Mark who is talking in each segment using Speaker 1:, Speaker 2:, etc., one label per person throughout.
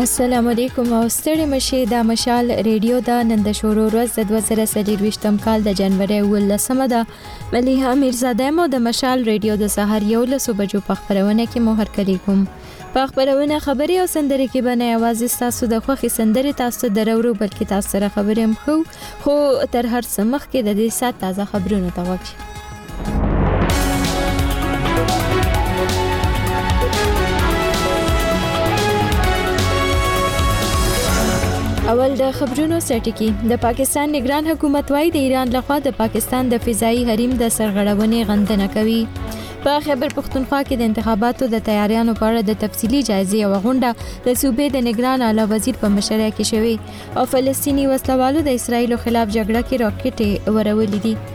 Speaker 1: السلام علیکم او ستړي مشه د مشال ریډیو دا نن د شورو ورځ د 2023م کال د جنوري 18مه ده. مليحه میرزاده مو د مشال ریډیو د سحر 11 بجو په خبرونه کې مو هرکلی کوم. په خبرونه خبري او سندري کې باندې आवाज تاسو د خوخي سندري تاسو درورو بلکې تاسو سره خبرې هم خو تر هر سمخ کې د دې سات تازه خبرونه توګه. اول د خبرونو سرټکی د پاکستان نگران حکومت وايي د ایران لخوا د پاکستان د فضائي حریم د سرغړونې غندنه کوي. په خیبر پختونخوا کې د انتخاباتو د تیاریانو په اړه د تفصیلی جایزې او غونډه د صوبې د نگران اعلی وزیر په مشرۍ کې شوې او فلسطینی وسلوالو د اسرایل خلاف جګړه کې راکټ ورولې دي.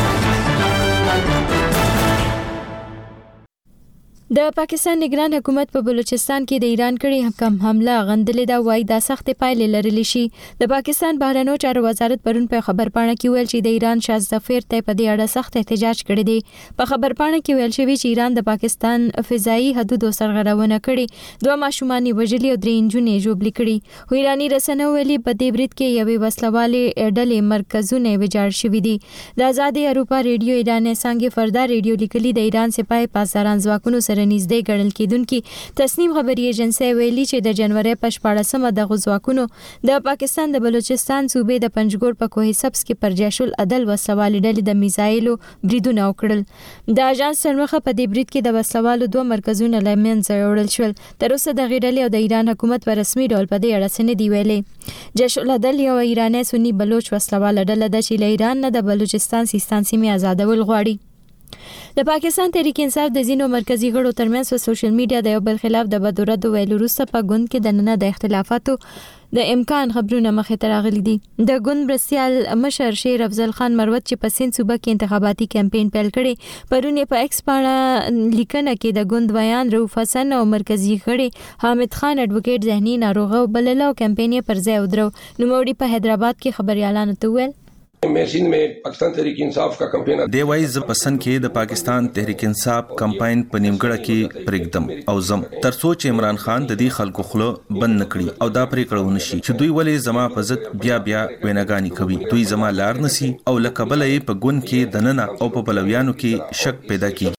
Speaker 1: د پاکستان نگران حکومت په بلوچستان کې د ایران کړي کم حمله غندلې دا وای د سخت پایلې لرلې شي. د پاکستان بهرنیو چارو وزارت پرون په خبرپاڼه کې ویل چې د ایران شاه ظفر ته په دې اړه سخت احتجاج کړی دی. په خبرپاڼه کې ویل شوی چې ایران د پاکستان فضائي حدودو سرغړونه کړې، 2 ماشومان وژلي او 3 نجونې ژوبل کړي. خو ایرانی رسنیو ویلي په دې برید کې یوې وسلوالې ډلې مرکزونه ویجاړ شوې دي. د آزادي اروپا ریډیو ایران څنګه فردا ریډیو لیکلي د ایران سپاه پاسداران ځواکونو سره نږدې ګڼل کېدونکي تصنیم خبري ایجنسی ویلي چې د جنوري په 14مه د غزواکونو د پاکستان د بلوچستان صوبې د پنجګور په کوه سبز کې پر جیش العدل وسوالې ډلې د میزایلو بریدونه وکړل. د اژانس سرمخه په دې برید کې د وسوالو 2 مرکزونه لمنځه وړل شول. تر اوسه د غیډلې او د ایران حکومت په رسمي ډول په دې اړه څه نه دی ویلي. جیش العدل یو ایرانی سنی بلوچ وسلواله ډله ده چې له ایران نه د بلوچستان سیستان سیمې آزادول غواړي. د پاکستان تحریک انصاف د زینو مرکزی غړو ترمنځ په سوشل میډیا د یو بل خلاف د بدورد ویلو وروسته په ګوند کې د نن د اختلافاتو د امکان خبرونه مخې ته راغلي دي. د ګوند برسیال مشر شیر افضل خان مروت چې په سند صوبه کې انتخاباتي کمپاین پیل کړي پرونه په ایکس باندې لیکنه کې د ګوند بیان رؤف حسن او مرکزی غړي حامد خان اډوکیټ ذهني ناروغه بلل او کمپاین پر ځای ودرو. نوموړي په حیدرآباد کې خبريالانو ته ویل
Speaker 2: میرسین میں پاکستان تحریک انصاف کا کمپاین
Speaker 3: دی وای ز پسند کې د پاکستان تحریک انصاف کمپاین په نیمګړه کې پرېږدم او زم تر سوچ عمران خان د دې خلکو خلو بند نکړي او دا پرې کړو نشي چې دوی ولې زما په ضد بیا ویناګانی کوي. دوی زما لار نسی او لکبلې په ګون کې دننه او په بلویانو کې شک پیدا کی.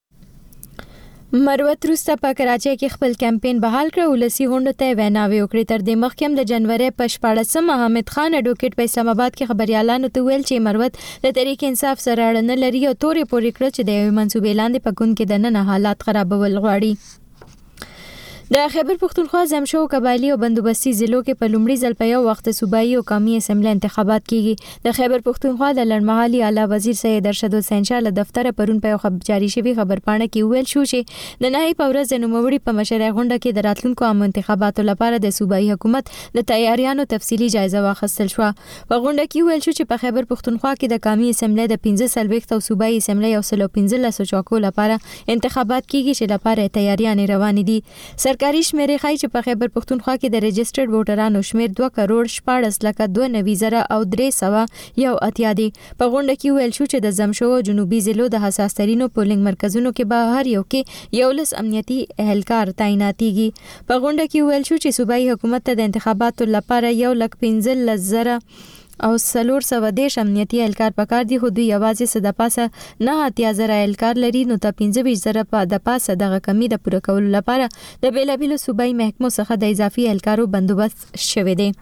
Speaker 1: مروت روستا په کراچۍ کې خپل کمپاین بحال کړ او لسی غونډه ته ویناوي وکړي. تر دې مخکې د جنوري په 14مه حامد خان اډوکیټ په اسلام آباد کې خبريالانو ته ویل چې مروت د تحریک انصاف سره اړه نه لري او تورې پورې کړ چې د یو منسوبې لاندې په ګوند کې د نن حالات خرابول غواړي. د خیبر پختونخوا زمشو قبایلی او بندوبستي ضلعو کې په لومړي ځل په یو وخت صوبایي او قومي اسمبلی انتخابات کیږي. د خیبر پختونخوا د لړمحلي اعلی وزیر سید ارشد حسین شاه له دفتر پرون په خبر جاری شوی خبرپاڼه کې ویل شو چې د نهایی په ورځ د نوموړي په مشرۍ غونډه کې د راتلونکو عام انتخاباتو لپاره د صوبایي حکومت د تیاریانو تفصیلی جایزه واخیستل شو. په غونډه کې ویل شو چې په خیبر پختونخوا کې د قومي اسمبلی د 15 او صوبایي اسمبلی او 15 چوکو لپاره انتخابات کیږي چې لپاره تیاریاں روان دي. سرکاري شمیرې ښایي چې په خیبر پختونخوا کې د رجسټرډ ووټرانو شمیر 2,14,14,000 او 301 دي. په غونډه کې ویل شو چې د زمشو جنوبي ضلعو د حساس ترینو پولینګ مرکزونو کې به هر یو کې 11 امنیتي اهلکار تعیناتيږي. په غونډه کې ویل شو چې صوبایي حکومت ته د انتخاباتو لپاره 1,15,000 او 410 امنیتي اهلکار پکار دي. خو دوی یوازې د پاسه 9,000 اهلکار لري نو ته 15,000 په د پاسه دغه کمی د پوره کولو لپاره د بیلابیلو صوبایي محکمو څخه د اضافي اهلکارو بندوبست شوی دی.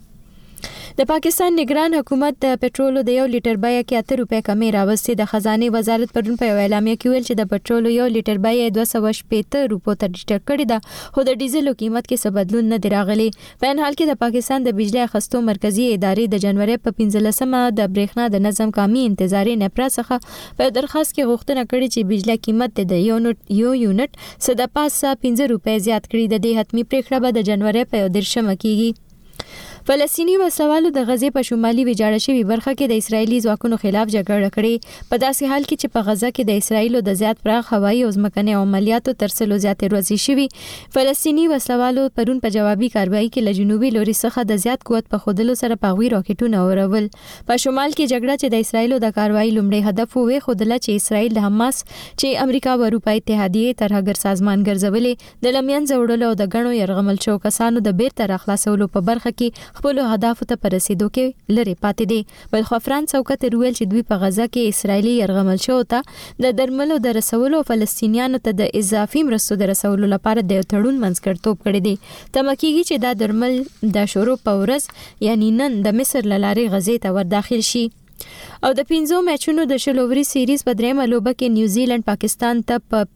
Speaker 1: د پاکستان نگران حکومت د پټرولو د 1 لیټر بیه کې 8 روپۍ کمی راوستي. د خزانه وزارت پرون په اعلامیه کې ویل چې د پټرولو 1 لیټر بیه 260 روپو ته ټیټ کړې ده خو د ډیزلو قیمت کې څه بدلون نه دی راغلی. په ان حال کې د پاکستان د بجلی اخستو مرکزی ادارې د جنوري په 15مه د برېښنا د نظم قومي انتظاري نپرا څخه په درخواست کې غوښتنه کړې چې بجلی قیمت د یو یونټ څخه د 5 روپۍ زیات کړي. د دې حتمی پریکړه به د جنوري په 13مه کېږي. فلسطیني وسوالو د غزې په شمالي ویجاړه شوی برخه کې د اسرایلی ځواکونو خلاف جګړه کړې په داسې حال کې چې په غزه کې د اسرایلو د زیات پراخ هوایي او ځمکني عملیاتو ترڅلو زیاتې ورځې شوي فلسطیني وسوالو پرون په جوابي کاربای کې له جنوبي لوري څخه د زیات قوت په خودلو سره پاغوي راکټونه اورول په شمال کې جګړه چې د اسرایلو د کاروایی لومړی هدف وې خودله چې اسرایل د حماس چې امریکا او اروپا اتحادیه ترهګر سازمان ګرځولې د لمین زوړلو او د غنو يرغمل شو کسانو د بیرته راخلاصولو په برخه کې خپل اهداف ته رسیدو کې لری پاتې دي بل خو فرانس او قطر ویل چې دوی په غزه کې اسرایلی يرغمل شو ته د درملو د رسولو فلسطینیانو ته د اضافي مرستو د رسولو لپاره د تړون منځګړیتوب کړی دی تمکیږي چې دا درمل د شروع په ورځ یعنی نن د مصر لارې غزې ته ور داخل شي او د 15 میچونو د شلووري سیریز په درېمه لوبه کې نیوزیلند پاکستان ته په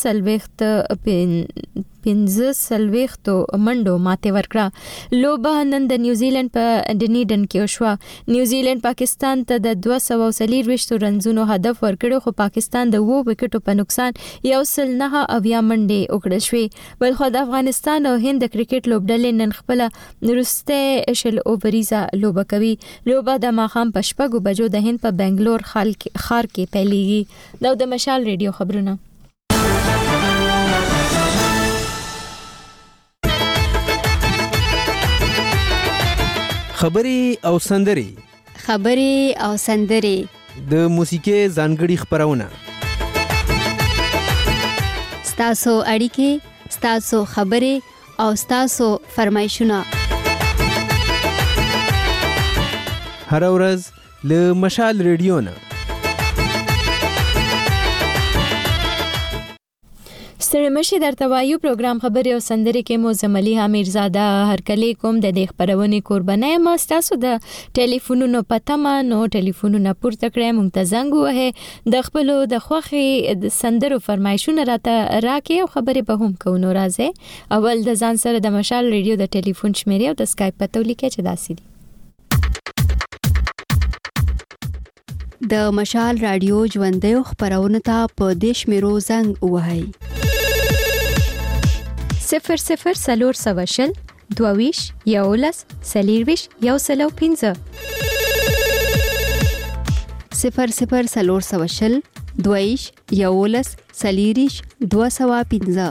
Speaker 1: 15 منډو ماته ورکړه لوبه نن د نیوزیلند په ډنیډن کې وشوه نیوزیلند پاکستان ته د 240 رنزونو هدف ورکړ خو پاکستان د 2 وکټو په نقصان یو سل نه اویا منډې وکړل شوې بل خو د افغانستان او هند د کرکټ لوبډلې نن خپل نورسته شل اووریزه لوبه کوي لوبه د ماخام په شپږو بجو د هند په بنگلور خار کې پیلېږي د مشال ریډیو خبرونه
Speaker 4: خبري او سندري د موسیقي ځانګړي خبرونه
Speaker 5: ستاسو اړیکې ستاسو خبري او ستاسو فرمایشونه
Speaker 4: هر ورځ له مشال ریډیو نه
Speaker 1: ستړي مشي درته وایو پروګرام خبري او سندري کې مو زملي حمیرزاده هر کلی کوم د دې خبرونه قربانه ما تاسو د ټلیفونونو پته ما نو ټلیفونونه پورته کړئ مونږ ته زنګ وه د خپل د خوخي د سندرو فرمایشونه راته راکې او خبري به هم کوو راځي اول د ځان سره د مشال ریډیو د ټلیفون شمیرې او د اسکایپ پته ولیکئ چې داسې دي
Speaker 5: د مشال رادیو ژوندۍ خبرونه ته په دیش میرو زنګ وهاي
Speaker 1: 00 سلور سواشل دوویش یولس سلیرویش یو سلو 15
Speaker 5: 00 سلور سواشل دوویش یولس سلیریش 215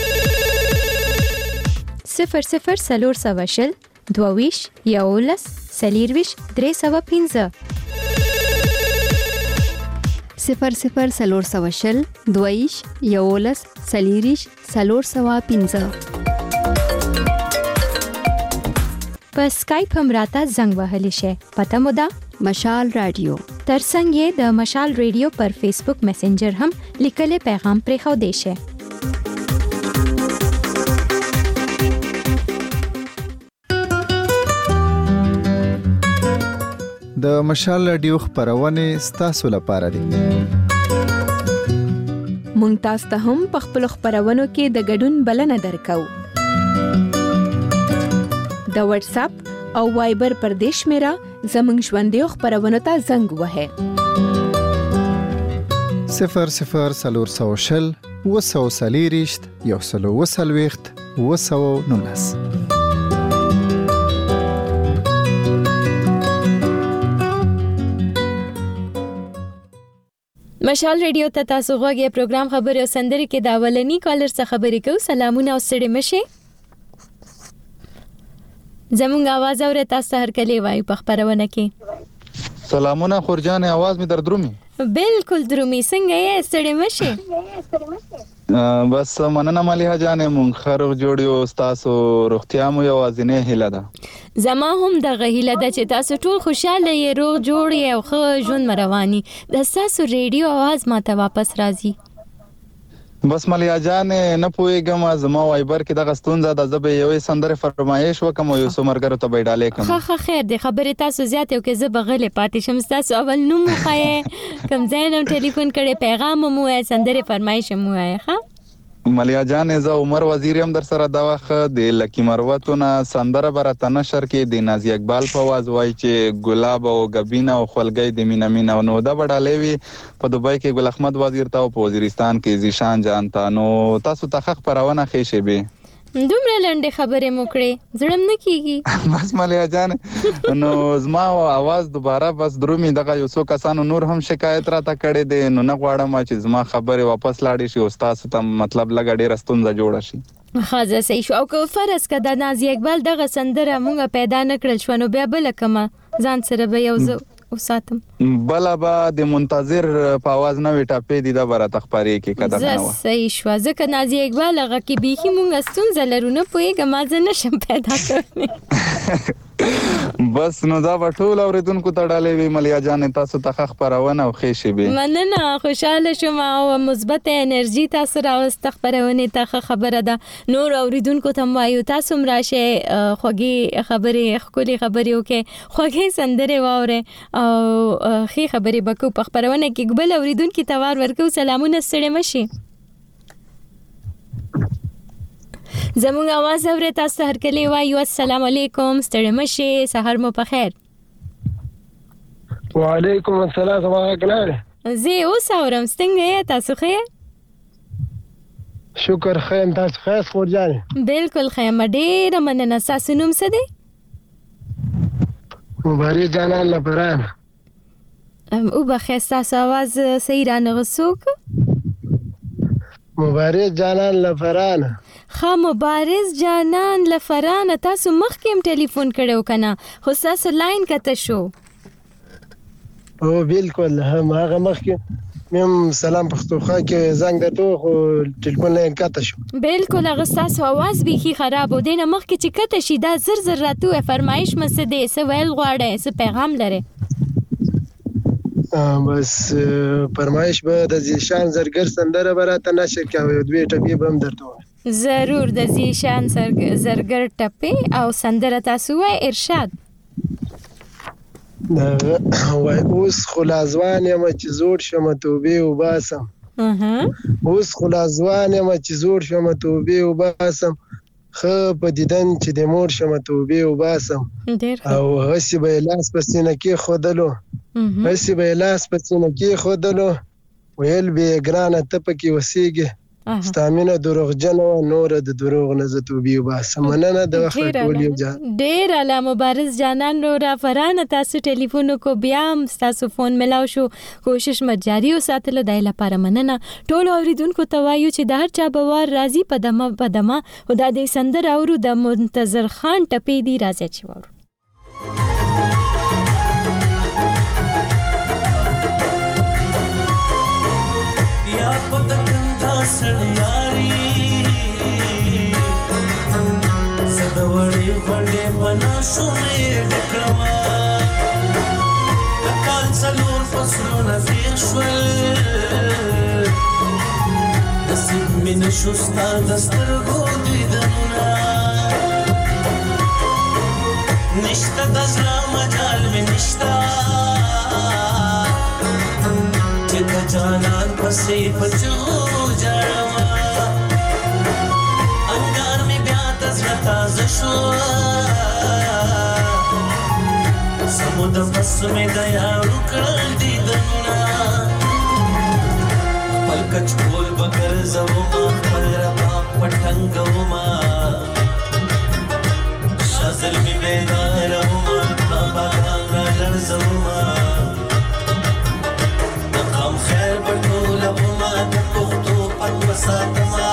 Speaker 1: 00 سلور سواشل دوویش یولس سلیرویش 315
Speaker 5: 00 سلور سواشل دویش یولس سلیریش سلور سوا 15
Speaker 1: په اسکایپ هم راته زنګ وهلی شي پته مو ده
Speaker 5: مشال رادیو
Speaker 1: ترڅنګ یې د مشال ریډیو پر فیسبوک میسنجر هم لیکلي پیغام پرې خو دی شي
Speaker 6: د مشال رادیو خبرونه ستاسو لپاره دي
Speaker 7: مونږ تاسو ته هم په خپل خبرونو کې د ګډون بلنه درکو د واتس اپ او وایبر پر دیش میرا زمنګ ژوندۍ خبرونه ته زنګ وهه
Speaker 6: 00 سلور سواشل وسو سلیریشت یو سلو وسلويخت وسو نونس
Speaker 1: مشال ریډیو ته تاسو غوږی پروګرام خبري او سندري کې دا ولني کالر څخه خبرې کوو سلامونه او ستړي مشه زمونږ आवाज اورئ تاسو هر کله وایي په خبرونه کې
Speaker 8: سلامونه خورجان आवाज می در درومي
Speaker 1: بالکل درومي څنګه یې ستړي مشه
Speaker 8: بس مننه مالها جانې مونږ خرغ جوړیو تاسو روغتیا مو یوازینه هیله ده
Speaker 1: زما هم د غهیله ده چې تاسو ټول خوشاله یې روغ جوړ یې او ښه ژوند مرواني د تاسو ریډیو आवाज ماته واپس راځي
Speaker 8: بس مالیا جانې نه پوهېږم زما وایبر کې دغه ستونزه ده زه به یوې سندرې فرمایش وکم او یو څو ملګرو ته به یې ډالۍ کړم
Speaker 1: ښه خیر دی خبرې تاسو زیاتې وکړئ زه به غلې پاتې شم ستاسو اول نوم وښایئ کوم ځای نه ټلیفون کړی پیغام مو ووایئ سندرې فرمایش مو ووایئ ښه
Speaker 8: مالیا جانې زه عمر وزیر هم در سره دا وخت د لکی مروتو نه سندره به راته نشر کې د نازي اقبال په آواز وایي چې ګلاب او ګبینه او خولګۍ د مینه مینه نو دا به ډالۍ وي په دوبۍ کې ګل احمد وزیر ته او په وزیرستان کې زیشان جان ته نو تاسو ته ښه خپرونه ښې شي به
Speaker 1: دومره لنډه خبره مو کړې زړم نه کیږي
Speaker 8: بس مالیا جان نو زما आवाज دوباره بس درومي دغه یو څو کسانو نور هم شکایت راته کړي دي نو نه غواړم چې زما خبره واپس لاړې شي او تاسو ته مطلب لګ ډېر ستونزه جوړه شي
Speaker 1: خاصه صحیح شو او که فرض کړه د نازي اقبال دغه سندره مونږه پیدا نکړل شو نو بیا بل کما ځان سره به یو او ساتم
Speaker 8: بلا با د منتظر په आवाज نه وټاپې دي دا برا تخباري کې کده نه و
Speaker 1: صحیح شو ځکه نازي اقبال هغه کې بيخي مونږ ستونزه لرو نه پويګه ما زه نشم پیدا کړم
Speaker 8: بس نو دا ټول اوریدونکو ته ډالې وی ملیا جان تاسو ته خبرونه او خېشي به
Speaker 1: مننه خوشاله شوم او مثبت انرژي تاسو راوست خبرونه ته خبره ده نور اوریدونکو ته وایو تاسو راشه خوږی خبرې خولي خبرې وکي خوږی سندره واوره او خې خبرې بکو په خبرونه کې قبل اوریدونکو ته وار ورکو سلامونه ستړي مشي زموږ आवाज اورې تاسو هر کله وایو السلام علیکم ستړي مشي سحر مو په خیر
Speaker 9: وعلیکم السلام ورحمه
Speaker 1: زه اوس اورم څنګه تاسو خیر
Speaker 9: شکر خیر تاسو خیر خور جان
Speaker 1: بالکل خیر ډېر مننه تاسو نوم څه دی
Speaker 9: مبارک جانان لپران
Speaker 1: او بخیر تاسو आवाज صحیح رانغسوک
Speaker 9: مبارک جانان لفران
Speaker 1: خا مبارز جانان لفران تاسو مخکې ټلیفون کړو کنه خو تاسو لاین کته شو
Speaker 9: او بالکل هم هغه مخکې مم سلام پختوخه کې زنګ درته خو ټلیفون لاین کته شو
Speaker 1: بالکل هغه تاسو आवाज به خراب و دینه مخکې چې کته شي دا زر زر راتو فرمایش مسه دې سوال غواړي څه پیغام لري
Speaker 9: بس فرمایش به د زیشان زرګر سندره براته نشر کوي دوی ټپی بم درته
Speaker 1: ضرور د زیشان زرګر ټپی او سندره تاسو ارشاد
Speaker 9: وای اوس خلاصوان یم چې زوړ شم توبې او باسم اوس خلاصوان یم چې زوړ شم توبې او باسم خو په دیدن چې د مور شم توبې او باسم او هسي به لاس پسینه کې خودلو هسي به لاس پسینه کې خودلو ویل به ګرانه تپکی وسیږي ستامینه دروغجن او نور د دروغ نه زتوبې وباسم مننه د وخت ټول جان
Speaker 1: ډیر اعلی مبارز جانان رو را فرانه تاسو ټلیفون کو بیا تاسو فون ملاو شو کوشش مجاری او ساتلو دای لپاره مننه ټول اوریدونکو ته وایو چې د هر چا بوار راضی پدما او د دې سندر اورو د منتظر خان ټپی دی راځي چې وورو
Speaker 10: سړیاري زدوړې وړې بنا شومې ډکړما د کال څلور فصلونه تېر شول نصیب مې نشو ستا د سترګو دیدنونه نشته د زړه مجال مې نشته چې د جانان پسې پچو جړما انګار مې بیا تزړه تازه شو سمود پس مې دیا وکړل دیدنونه خپل کچ کول بغیر زوما خپل ربا پټنګوما شازل مې بیداروما بابا لړزوما خیر بټول وما د پختو پټ وساتما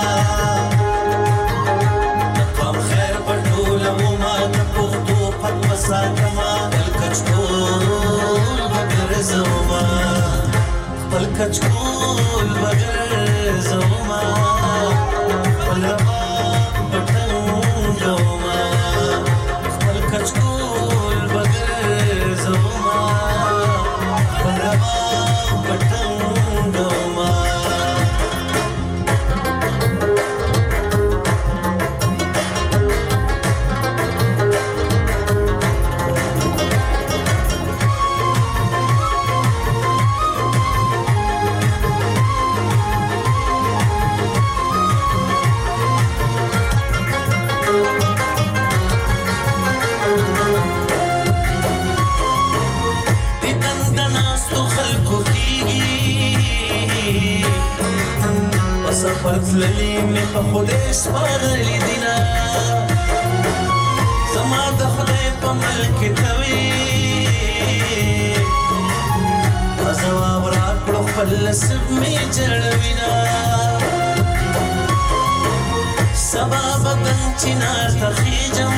Speaker 10: قام خیر بټول وما د پختو پټ وساتما بل کچکول بغیر زوما بل کچکول بغیر زوما بل پټنګوما بل کچکول بغیر زوما بل سفر تللی مې په خدای سپارلی دینا زما د خدای په ملک توي ځواب راکړو خپل نصیب مې جوړوینا سبا بدن چنار تخیجم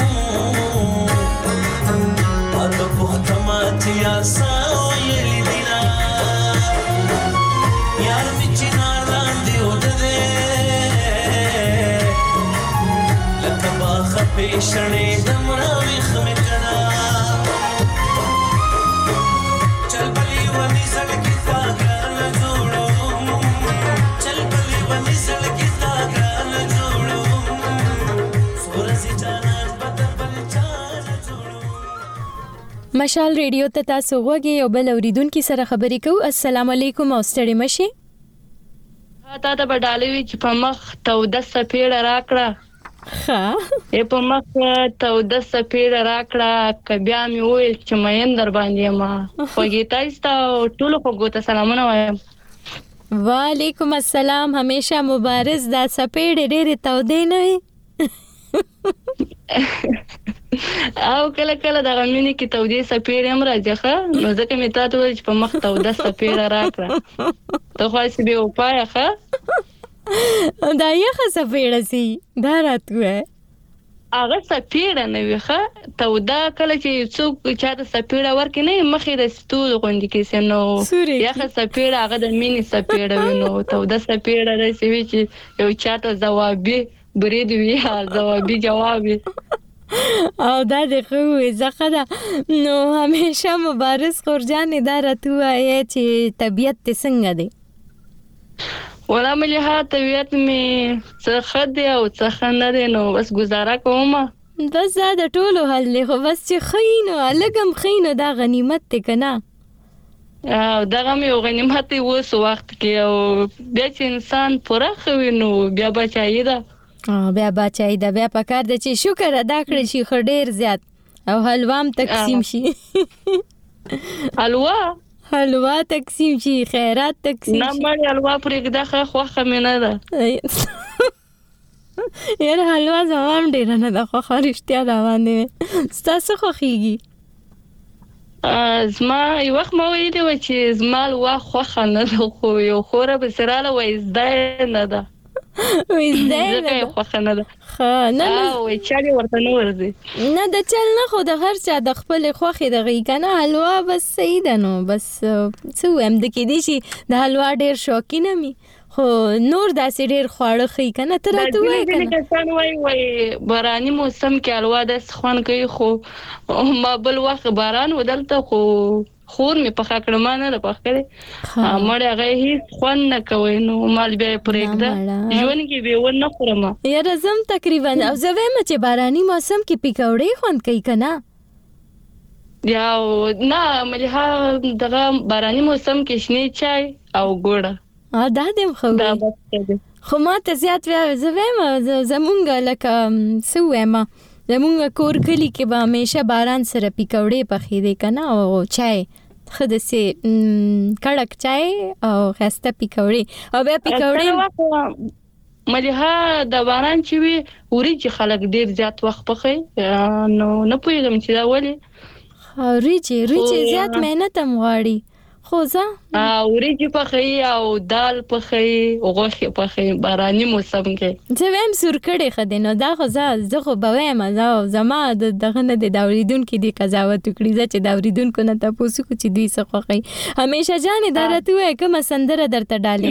Speaker 10: پاتو پختماتی آساو یلی دینا یار می چنار لاندی اوڑده لکه باخ پیشنی دمراوی خمکنا چل بلی ونی زڑکی تاگران جوڑو چل بلی ونی زڑکی تاگران جوڑو سورزی جانان بدبل چان جوڑو.
Speaker 1: مشال ریډیو ته تاسو غوږی یو بل اوریدونکو سره خبرې کوو. السلام علیکم او ستړي مشي.
Speaker 11: تا ته بدالوي چې په مخ ته د سپېړه راکړه
Speaker 1: ها
Speaker 11: په مخ ته د سپېړه راکړه کبیا مې وې چې مېن در باندې ما خوګیتایستا ټول خوګوته سلامونه وایم.
Speaker 1: وعلیکم السلام. همیشه مبارز. دا سپېړه ډېرې تودې نه وي
Speaker 11: او کله کله دا غمینه کې تودې سپېړې هم راځي ښه نو ځکه مې تاسو ویل چې په مخ ته د سپېړه راکړه ته خو چې به وپایا ښه
Speaker 1: دا یخه سپېړه سي دا راتوه
Speaker 11: هغه سپېړه نه وي ښه تودا کله چې څوک چاته سپېړه ورکې نه مخې د ستول غونډې کې سينو یخه سپېړه هغه د مینې سپېړه وینو تودا سپېړه رسې وی چې یو چاته جوابي برید وی جوابي جواب
Speaker 1: او دا د خوې زخه ده نو همیشه مبارز خورجان دا راتوه چې طبيعت څنګه دی
Speaker 11: ولا ملي ها طبيعت می څه خد او څه خنه دی نو بس گزاره کوم
Speaker 1: بس دا د ټولو حل له خو بس چې خینو لګم خینو دا غنیمت ته کنه
Speaker 11: او دغه مې غنیمت وس وخت کې او بیا چې انسان پوره خوي نو بیا بچای دا
Speaker 1: بیا بچای دا بیا پکار د چې شکر ادا کړی شي خډیر زیات او حلوام تقسیم شي حلوا تقسیم شي خیرات تقسیم شي
Speaker 11: نه مړ حلوا پرې دغه خوخه مې نه ده
Speaker 1: یاره حلوا زمام ډیر نه ده خو خارشتیا دا باندې ستاسو خوخیږي
Speaker 11: زما یو وخت مو ویلي و چې زما حلوا خوخه نه ده خو یو خوره به سراله وای زده نه ده
Speaker 1: وې
Speaker 11: خوخه نه ده
Speaker 1: نه
Speaker 11: او چالي ورته نه ورځي
Speaker 1: نه د چل نه خو د هر چا د خپل خوخه د غي کنه حلوا بس صحیح ده نو بس څو هم د کې دي شي د حلوا ډیر شوقي نه می خو نور داسې ډیر خواړه خې کنه تر ته وای
Speaker 11: کنه کسان وای باراني موسم کې حلوا د سخن کوي خو ما بل وخت باران ودلته خو خور می په خاکړه ما نه پخکړې مړ هغه هیڅ خوان نه کوي نو مال بیا پرېږده ژوند کې به ونه خورم
Speaker 1: یاره زم تقریبا او زوی چې باراني موسم کې پکوړې خوند کوي کنه
Speaker 11: یا نه ملها دغه باراني موسم کې شنه چای او ګوړه
Speaker 1: دا دم خو ما ته زیات زوی زمونږ لکه سوېما زمونږ کور کلی کې به همیشه باران سره پکوړې پخې دي کنه او چای خده سي کړک چای او خسته پکوړې او بیا پکوړې
Speaker 11: ملها د باران چې وي وريجي خلک ډیر زیات وخت پخې نو نه پوهیږم چې دا ولې
Speaker 1: وريجي زیات مهنت هم غواړي خو ځه
Speaker 11: وريجي پخې او دال پخې او غوښه پخې باراني موسم کې
Speaker 1: زه هم سور کړې خدای نو دا خو زه خو به وایم زما دغه نه د اوریدون کې دی قضاوت وکړي چې د اوریدونکو نه تاسو کو چې دوی څه خوښي همیشه جانې درته وای کوم سندره درته ډالې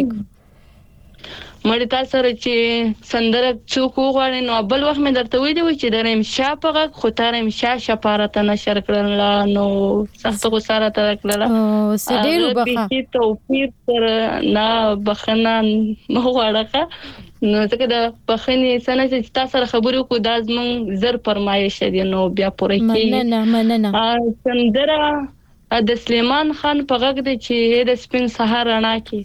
Speaker 11: مړ تاسو سره چې سندره څوک وغواړي نو بل وخت مې درته ویلي و چې دریم شاپغه خو ترم شاپارته نشر کړل نو سخت خو سره تر کړل
Speaker 1: او سړي وبخه
Speaker 11: توفیر تر نه بخنه مو وړه نو ځکه د بخنې سنه چې تاسو سره خبرو کو د ازمن زر پرمایش دي نو بیا پوره کی
Speaker 1: مننه
Speaker 11: سندره د سلیمان خان په غږ د چې د سپین سهار رڼا کې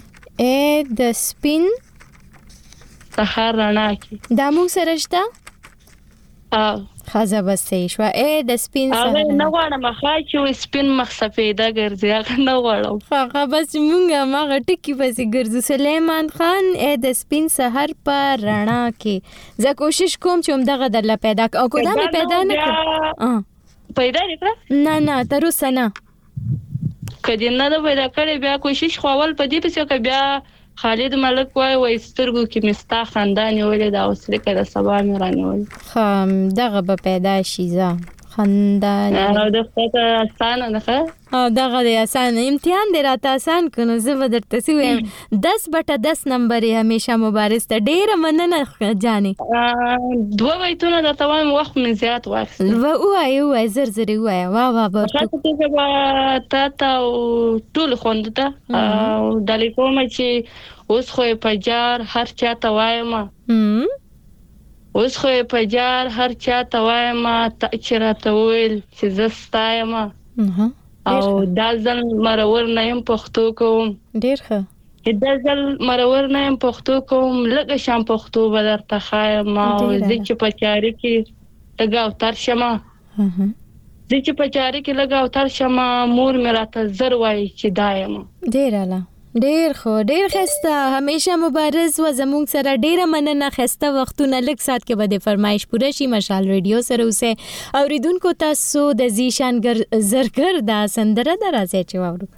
Speaker 1: د سپین
Speaker 11: سهار رڼا کې
Speaker 1: دا موږ سره شته خزه بسې شو د سپین
Speaker 11: هغه نه غواړم چې سپین مخ سفیده ګرځي هغه نه غواړم
Speaker 1: هغه بس مونږه ماغه ټکی بس ګرځو. سلیمان خان د سپین سحر پر رڼا کې زه کوشش کوم چې همدغه درله پیدا او کو دا مې پیدا نه کړ
Speaker 11: پیدا نکړه
Speaker 1: نه تر اوسه نه
Speaker 11: کدی نه دا پیدا کړې بیا کوشش خو ول په دې پسې کې بیا خالد ملک وای سترګو کې مستا خاندان ولې دا اوسله کړه سبا مې رانیول
Speaker 1: خام دغه به پیدا شي ځه خاندان
Speaker 11: او د خپل آسان نه
Speaker 1: او دغه د آسان امتحان دی راته آسان کنه زه به درته سویم 10/10 نمبر همیشه مبارز ته ډیره مننه جاني
Speaker 11: 2 وایتونه د توام وخت من زیات وخت
Speaker 1: و وای زر وای وا
Speaker 11: ورته تا ټول خوندته او د لیکوم چې اوس خو په جار هر چاته وایم اوس خو په جار هر چاته وایم ته چې راته ویل چې زستایم او دا ځل مرور نه يم پښتو کوم
Speaker 1: ډیر ښه
Speaker 11: دا ځل مرور نه يم پښتو کوم لکه شام پښتو بدرته خایم او چې په چاري کې لګاو تر شمه چې په چاري کې لګاو تر شمه مور مې راته زر وای چې دایم
Speaker 1: ډیر اعلی ډیر خو ډیر خسته همیشه مبارز و زموږ سره ډیره مننه خسته وختونه لږ سات کې به فرمایش پوره شي مشال ریډیو سره اوسه اوریدونکو تاسو د زیشان زرګر دا سندره درازه چواورو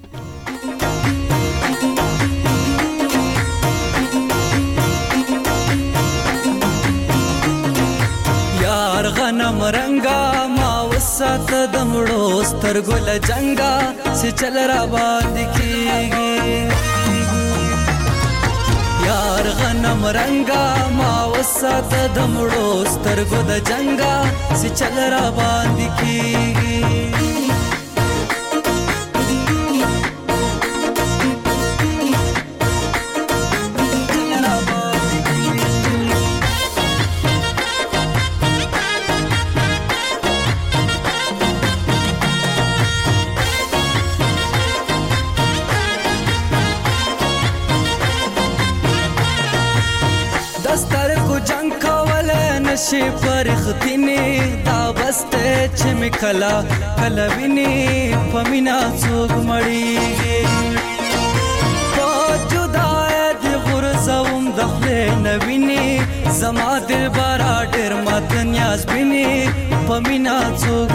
Speaker 10: یار غنم رنگا ما وسات دمړو سترګل جنگا چې چل را باندې کیږي یار غنم رنگا ما وسات دمړو سترګو د جنگا چې چل را باندې کیږي شي فرختنی دا بسته چې مکلا کلوینی پمینا څوک مړیږي په جدای د غرزوم دخله نوینی زما دل بارا ډیر مات نیاز بینی پمینا څوک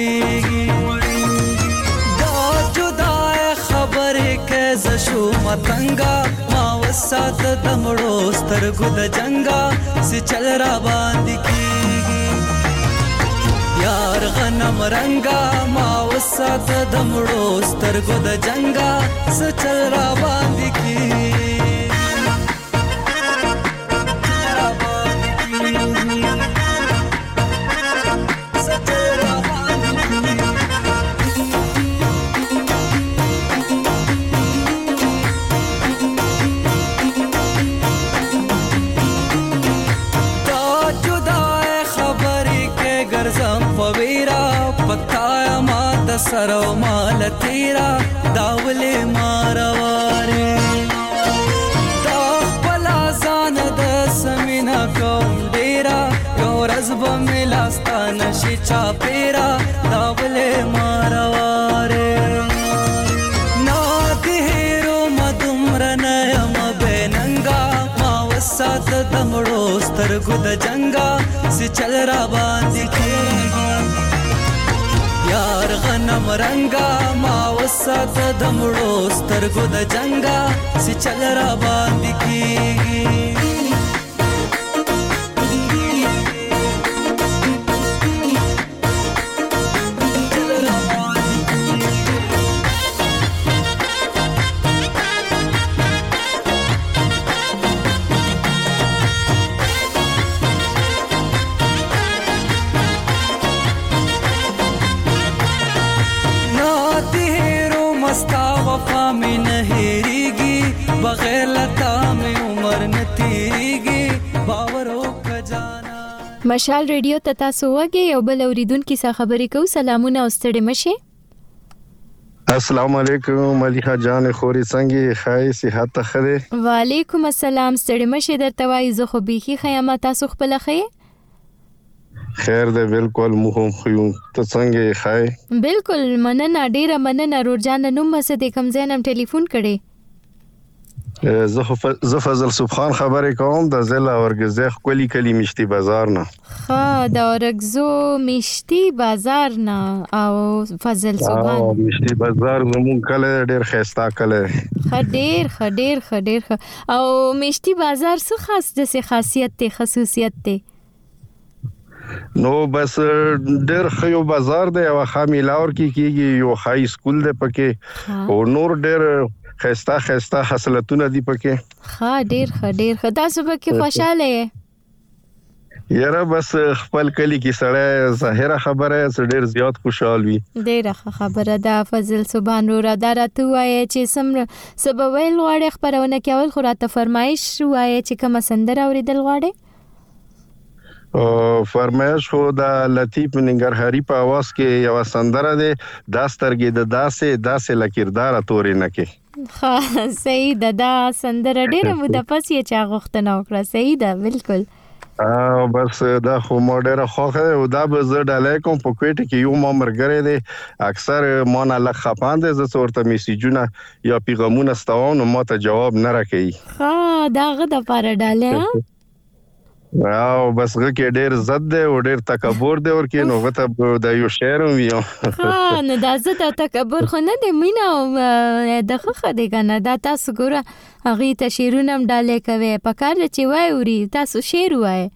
Speaker 10: مړیږي دا جدای خبره کې ز شو متنګا ما وسات دمړو سترګو د جنگا سي چل را باندې کیږي یار غنم رنگا ما وسات دمړو سترګو د جنگا سي چل را باندې کیږي سرو مال تیرا داولې مارواره دا خپل ځان د سمینا کوم ډیرا یو ورځ به ملاستان شي چا پیرا داولې مارواره نا دهرو مدمر نه یم بننګا ما وسات دمړو سترګو د جنگا سي چل را باندې کیږي یار غنم رنگا ما وسات دمړو سترګو د جنگا سي چل را باندې کیږي بغیر لتا میں عمر نتیږي باور وکجانا
Speaker 1: مشال ریډیو ته تاسو وګورئ یو بل اوریدونکو سره خبرې کوو سلامونه او ستړي مشه
Speaker 12: السلام علیکم ملیحه جان خوري څنګه خای صحت خره
Speaker 1: وعلیکم السلام ستړي مشه درته وای زه خو بيخي خیامه تاسو خپل خې
Speaker 12: خیر ده بالکل مو خو ته څنګه خای
Speaker 1: بالکل مننه ډیره مننه رورجان نوم مسه د کم زینم ټلیفون کړي
Speaker 12: زه فضل سبحان خبرې کوم د ضلع اورګزخ کلی کلی مشتي بازار نه
Speaker 1: ها د اورګزو مشتي بازار نه او فضل سبحان
Speaker 12: مشتي بازار زمون کله ډیر خستا کله
Speaker 1: ډیر او مشتي بازار څه خاص د خاصیت ته خصوصیت ته
Speaker 12: نو بس ډیر خیو بازار دی او خامیلاور کیږي یو های سکول دی پکې او نور ډیر خستا حاصلتونه دی پکې
Speaker 1: ها ډیر تاسو پکې خوشاله یې
Speaker 12: یاره بس خپل کلی کې سړی ظاهره خبره ډیر زیات خوشحال وي
Speaker 1: ډیره خبره ده فضل سبحان را درته وایي چې سمره سبویل غواړي خبرونه کول خو راته فرمایش وایي چې کوم سندره اوریدل غواړي
Speaker 12: فرمایش خو د لطیف ننګرهاري په आवाज کې یو سندره ده داسترګې د داسې لکیردار تورې نه کې
Speaker 1: ها صحیح ده دا سندره ډیره مو د پس یې چا غوښتنه وکړه صحیح ده بالکل
Speaker 12: بس دا خو ماډر خوخه او دا به زه ډالې کوم په کوټه کې یو مامرګره دي اکثر ما نه لخ خپاند ز څورته میسیجونه یا پیغامونه ستاون او ماته جواب نه راکړي
Speaker 1: ها دا غد پاره ډالې
Speaker 12: او بس غکه ډیر زد دی او ډیر تکبر دی ورکه نو غته د یو شعر ویو
Speaker 1: ها نه دا زد تکبر خو نه دی مینا دغه خدای کنه دا تاسو ګوره هغه ته شعرونه ډالې کوي پکار چې وای اوري تاسو شعر وای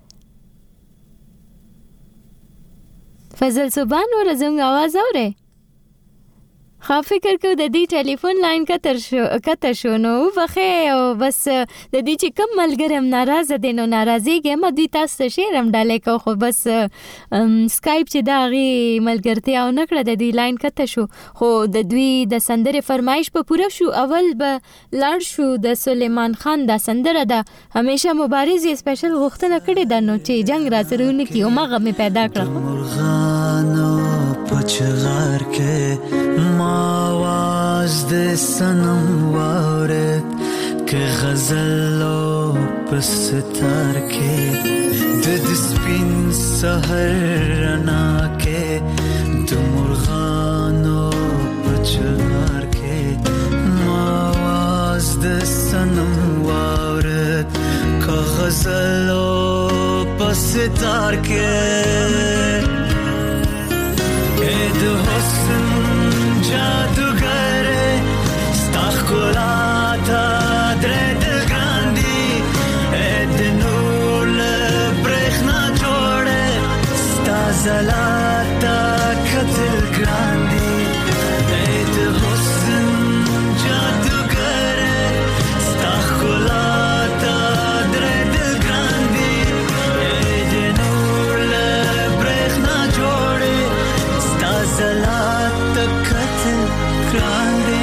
Speaker 1: فضل سبحان ور زنګ आवाज اوره خا فکر کو د دې ټلیفون لاین کتر شو نو وخه او بس د دې چې کم ملګرم ناراضه دي نو ناراضيږي ما دوی تاسو شیرم ډالې کو خو بس سکایپ چې دا غي ملګرتیا او نکړه د دې لاین کتر شو خو د دوی د سندره فرمایش په پوره شو اول به لاړ شو د سلیمان خان دا سندره ده همیشه مبارزي سپیشل غوښتنه کړې ده نو چې جنگ را سرونه کی او مغه می پیدا کړ
Speaker 10: پچغار کې ماواز د سنم وارد کې غزلو پستار کې د سپین سحر رنا کې د مرغانو پچغار کې ماواز د سنم وارد کې غزلو پستار کې د حسن جادوگر ستخلاتا درد ګاندي د نور برخنا جوړه ستازلاتا قتل ګاندي د حسن جادوگر ستخلاتا درد ګاندي د نور برخنا جوړه زلات کت کراندې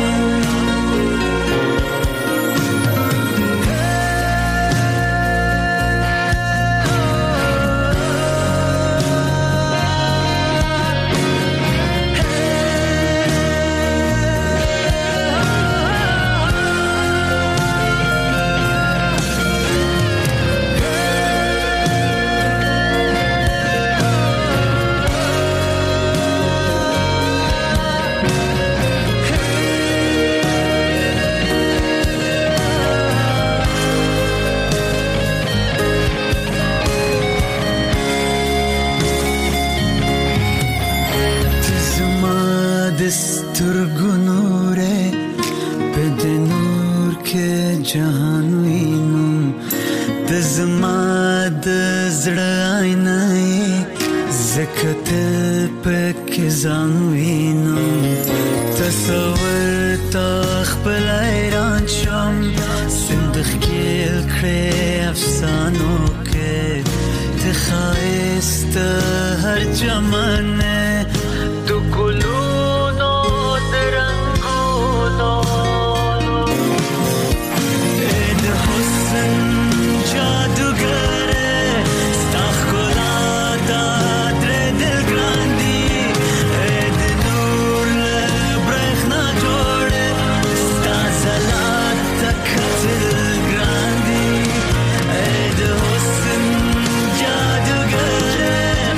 Speaker 13: Jadugar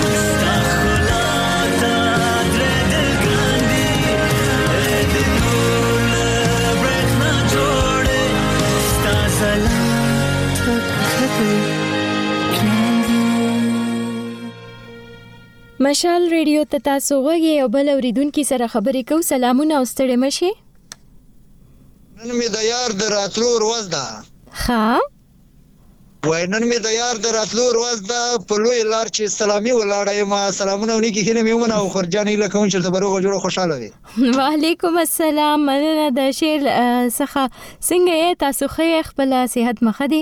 Speaker 1: مشال ریډیو ته تاسو غوږی او بل اوریدونکو سره خبرې کوو. سلامونه او ستړي مشي.
Speaker 13: نن می د یار د راتلو ورځ ده.
Speaker 1: ها
Speaker 13: وای نن می د یار د راتلو ورځ ده، په لوی لار چې سلامي ولاړې ما سلامونه ونی کې مې ونه او خرجانې لکه چې تبرغه جوړ خوشاله وي.
Speaker 1: وعلیکم السلام. مننه د شیر څخه. څنګه یې تاسو؟ خپل صحت مخه دي؟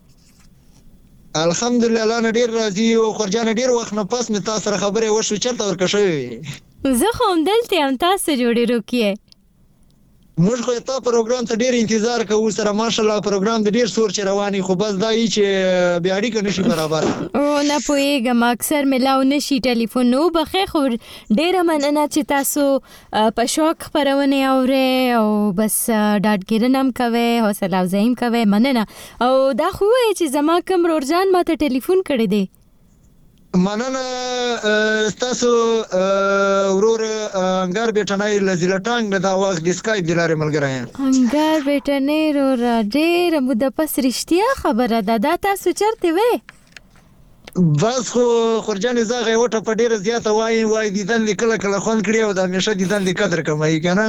Speaker 13: الحمدلله الله ډیر راضي او خرجان ډیر وخت نه پس می تاسو سره خبرې وشو چرته ورکښوي.
Speaker 1: زه خو هم دلته هم تاسو جوړې روکیه.
Speaker 13: موږ خو ته پروګرام ته ډیر انتظار کوو سره ماشالله پروګرام د ډیر سور چ رواني خو بس دا چې بیا اړیکه نشي برابر.
Speaker 1: او نه پوهیږم اکثر ملاو نشي ټلیفون نو بخې خو ډیره مننه چې تاسو په شوق خبرونه اوري او بس ډاډګیرنم کوي حوصله افزایم کوي. مننه. او دا خو چې زما کوم ورجان ماته ټلیفون کړی دی.
Speaker 13: مننه تاسو ورور انګار بیٹنای لزیلټانګ دا وخت د سکایپ د لارې ملګری یم.
Speaker 1: انګار بیٹنای ورور ډېر مده پس رښتیا خبره ده. دا تاسو چرته وې؟
Speaker 13: بس خو خرجان زغه وټه په ډیره زیاته وای دیدن لیکل کله خون کړی او د همیشه دیدن قدر کمای کنه.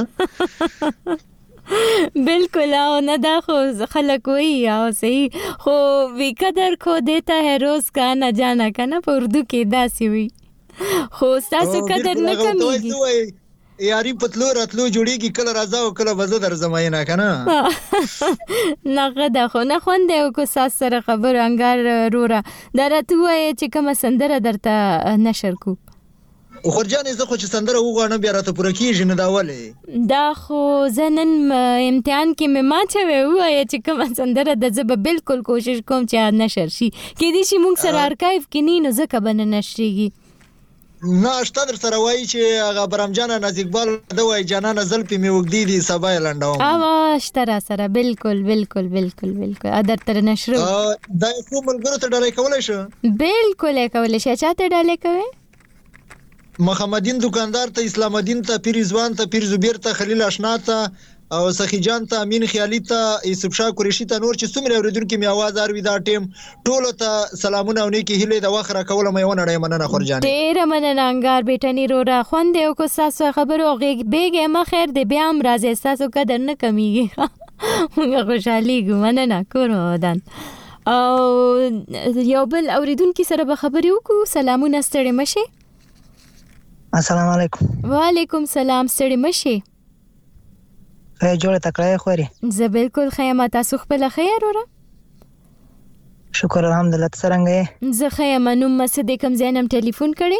Speaker 1: बिल्कुल. आओ ना दाखो खलक वही आओ सही खो वी कदर खो देता है रोज का ना जाना का ना उर्दू के दासी हुई खो सासु कदर न कमीगी
Speaker 13: यारी पतलू रतलू जोड़ीगी कल राजा او कल वजो در زماینا کنه.
Speaker 1: نه غدا خو نه خوندې او کو ساس سره خبر انګار رورا درته وای چې کوم سندره درته نشر کو.
Speaker 13: خرجان زه خو چې سندره وغواړم بیا راته پوره کیږي نه دا ولې.
Speaker 1: دا خو زنن امتحان کې مې ما چې وای چې کوم سندره د زب بالکل کوشش کوم چې نشر شي. کې دي چې موږ سره ارکایو کې نه زکه بنه نشريږي.
Speaker 13: نه اشتادر سره وای چې هغه برامجان نازیکبال د وای جانان زلپی می وګدی دي سبا لنډاو.
Speaker 1: اشترا سره بالکل بالکل بالکل بالکل ادر تر نشر.
Speaker 13: دا کوم ملګرو ته ډالۍ کولای شو؟
Speaker 1: بالکل کولای شي. چاته ډالۍ کوي؟
Speaker 13: محمدین دکاندار ته، اسلام الدین ته، پیر رضوان ته، پیر زبیر ته، خلیل آشنا ته او سخی جان ته، امین خیالی ته، یوسف شاه قریشی ته، نور چې څومره اوریدونکو می आवाज اروي دا ټیم ټولو ته سلامونه او نیکی هیله د وخره کوله مې ونه مننه خورجان.
Speaker 1: ډیر مننه انګار بیٹنی رورا خوند او کو تاسو خبرو بیګه ما خیر دې بیا هم راځي تاسو قدر نه کمیږي. موږ خوشالي ګمنه کورو ودان او یو بل اوریدونکو سره به خبرې وکړو. سلامونه ستړي مشه.
Speaker 14: السلام علیکم.
Speaker 1: وعلیکم سلام. ستړي مشه.
Speaker 14: جوړه تکړه خوري.
Speaker 1: زه بالکل خیمه. تاسو خپل خیر وره؟
Speaker 14: شکر الحمدلله. څنګه یې؟
Speaker 1: زه خیمه. نو مسد کوم زینم ټلیفون کړي؟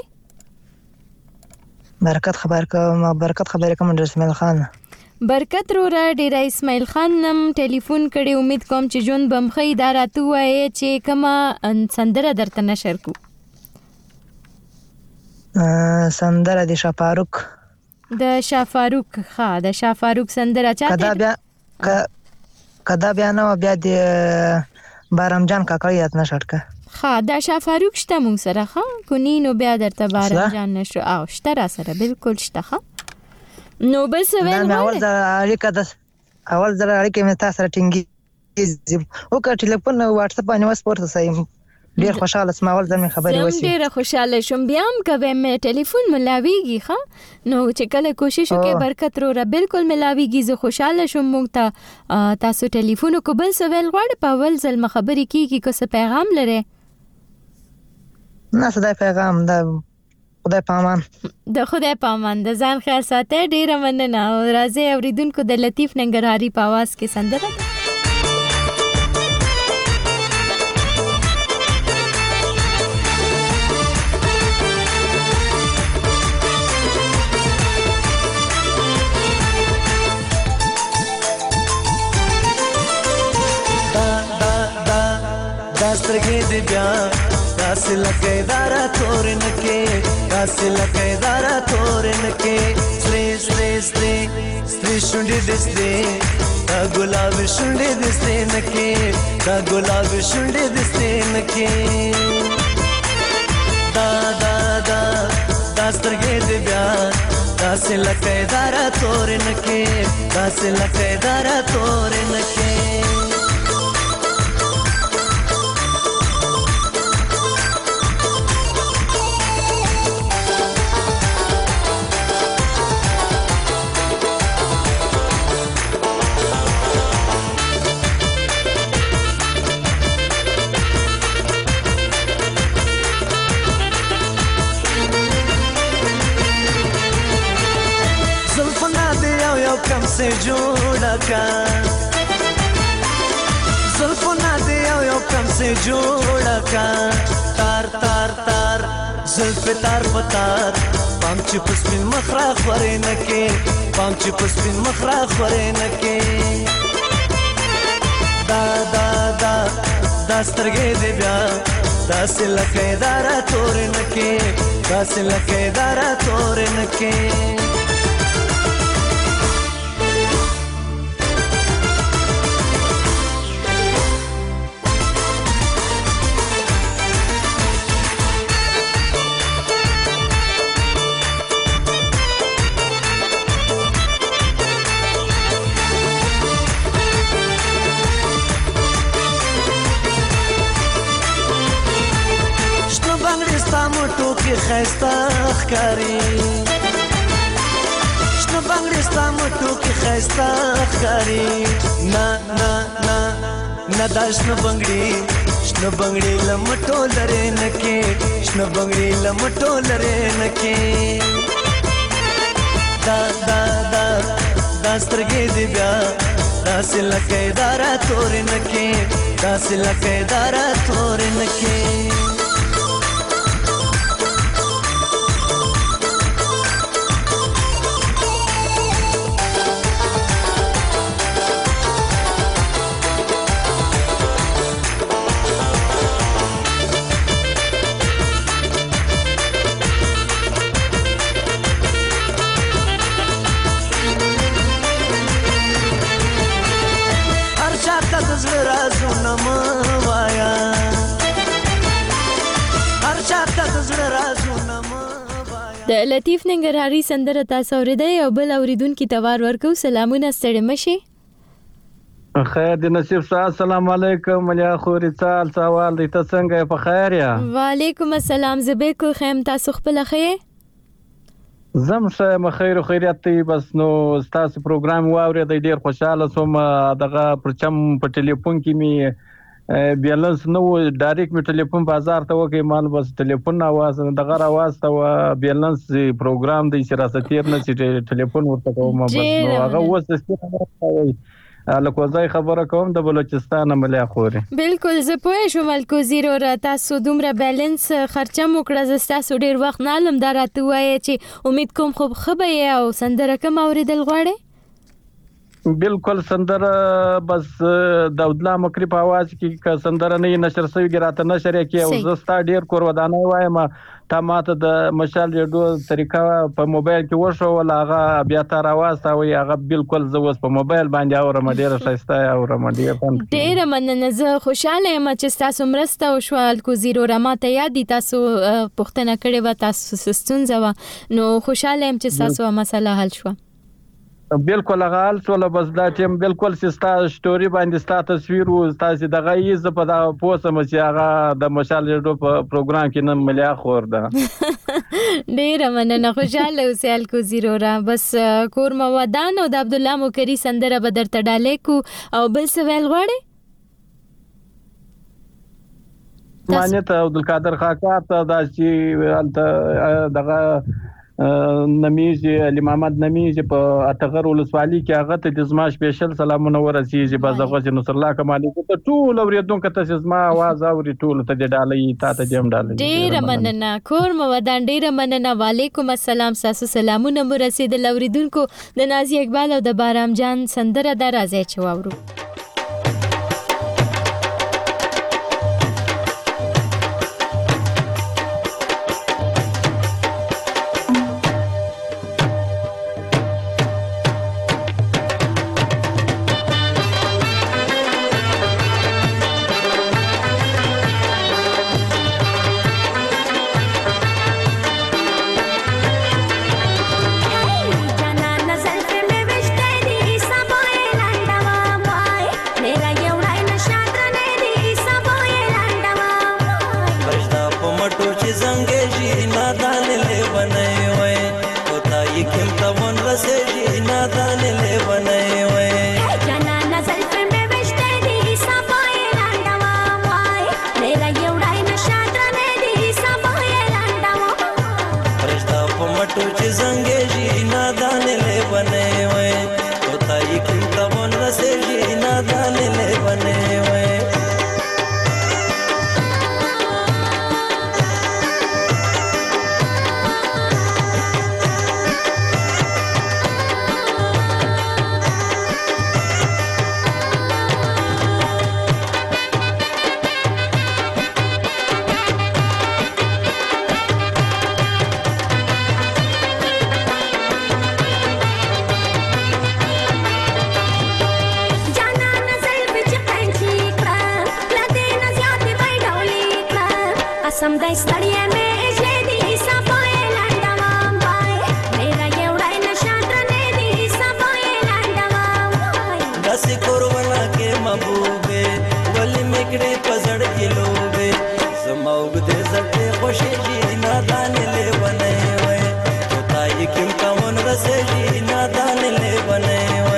Speaker 14: برکت خبر کوم در اسماعیل خان.
Speaker 1: برکت وره ډیر اسماعیل خان نم ټلیفون کړي. امید کوم چې جون بمخې دا راته وای چې کما سندره درته نشر کو.
Speaker 14: سندره د شافاروق
Speaker 1: د شافاروق سندره چاته
Speaker 14: کدا بیا نو بیا د بارمجان کاکړی یاد نشړک.
Speaker 1: دا شافاروق شته مون سره کو نینو بیا درته بارمجان نشو او شته را سره بالکل شته. نو بس ویل
Speaker 14: اول ځل اړیکه مې تاسو سره ټینګي او کا ټلیفون واتس اپ باندې وسپورت سایم. ډیر خوشاله سم اول ځل خبرې وسی.
Speaker 1: ډیر خوشاله شوم. بیا هم کوي مې ټلیفون ملاویږي نو چې کله کوشش وکړې برکت وروره بالکل ملاویږي. زه خوشاله شوم. موږ ته تاسو ټلیفون کو بل سوال غواړي په اول ځل خبرې کیږي کو څه پیغام لري؟
Speaker 14: نه صدا پیغام دا خدای پامان.
Speaker 1: د خدای پامان. د ځان خیال ساتي. ډیر مننه. او راځي اوریدونکو د لطیف ننګرهاري په आवाज کې سندره.
Speaker 10: سترګې دې بیا داسې لکه دارا تورن کې داسې لکه دارا تورن کې سرې سرې سرې سرې شونډې دې سرې دا ګلاب شونډې دې سرې نکې دا ګلاب شونډې دې سرې نکې دا دا دا دا سترګې دې بیا داسې لکه دارا تورن کې داسې لکه دارا تورن کې جوړه کا زلفونه دې یو کم سے جوړه کا تار تار تار زلف تار پتار پام چې پسپین مخرا خورې نکې پام چې پسپین مخرا خورې نکې دا دا دا داسترګې دې بیا داسې لکه دارا تور نکې داسې لکه دارا تور نکې خسته ښکاری شنه بنګړي ستا مټو کې خسته ښکاری نه نه نه نه دا شنه بنګړي لمټو لري نکې شنه بنګړي لمټو لري نکې دا دا دا دا سترګې دې بیا داسې لکه دارا تور نکې داسې لکه دارا تور نکې
Speaker 1: د لطیف ننګرهاري سندره تاسو اوریدئ او بل اوریدونکو ته وار ورکو. سلامونه ستړي مشي.
Speaker 15: خیر دی نصیب صاحب السلام علیکم ملیا خوري چال سوال دی ته څنګه په خیر یا؟
Speaker 1: وعلیکم السلام زه بالکل خیم تاسو خپل خیر
Speaker 15: زم شه خیر او خیریت تی بس نو تاسو پروګرام واوري د ډیر خوشاله سوم دغه پرچم په ټلیفون کې می بیلنس نو ډایرکټ می ټلیفون بازار ته وکي مال بس ټلیفون आवाज دغه आवाज ته بیلنس پروګرام د سیاستیر نه چې ټلیفون ورته کوم بس نو هغه وسه لکوځای خبره کوم د بلوچستان ملیا خوري
Speaker 1: بالکل زه پوه شوم الکوزیر او تاسو دومره بیلنس خرچه مو کړه تاسو ډیر وخت نه علم درته وایي چې امید کوم خو خبره او سندره کوم اوریدل غواړي
Speaker 15: بالکل سندره بس داود الله مکری په आवाज کې ک سندره نه نشر سوي ګراته نشر کې او زستا ډیر کور ودانه وایم تا ماته د مشال ریډیو طریقه په موبایل کې وشو ولا هغه بیا تر आवाज تا وي هغه بالکل زوس په موبایل باندې اورم ډیر شایسته اورم
Speaker 1: ډیر مننه زه خوشاله یم چې تاسو مرسته او شو الکوزیر او رماته یادی تاسو پښتنه کړي و تاسو سستونځه نو خوشاله یم چې تاسو مسله حل شو
Speaker 15: بالکل غال سول بس دا ټیم بالکل سستا سټوري باندې ستا تصویر او تاسو دغه یې په دا پوسم چې هغه د مشال ریډیو په پروګرام کې نن ملیا خور ده
Speaker 1: ډیر مننه خوشاله اوسې الکوزیر را بس کور مو ودان او د عبد الله مکری سندره بدرته ډالې کو او بل څه ویل غواړي
Speaker 15: مانه ته عبد القادر خاکا ته دا چې دغه نمیز علي محمد نمیز په اتغر ولسوالي کې هغه ته د زما سپیشل سلامونه ورسیږي بازغه نصر الله کمالي ته ټول اوریدونکو ته زما आवाज اوري ټول ته ډالې تا ته جام ډالې
Speaker 1: ډیر مننه کور مو ودان ډیر مننه وعلیکم السلام تاسو سلامونه مرسید اوریدونکو د نازي اقبال او د بارام جان سندره د راځي چواورو
Speaker 16: नजर में विश्ते दी सब लंडवा कसम दे स्तड़िए में जेदी सफाए लंडवाम बाय मेरा ये उड़ाई नशा त्रने दी सफाए लंडवाम बाय
Speaker 10: दसी कोरवला के महबूबे वली मिकड़े पजड़ किलोबे समाउग दे जटे खुशी जी नादान ले बने वे तो ताई किम कामन रसे जी नादान ले बने वे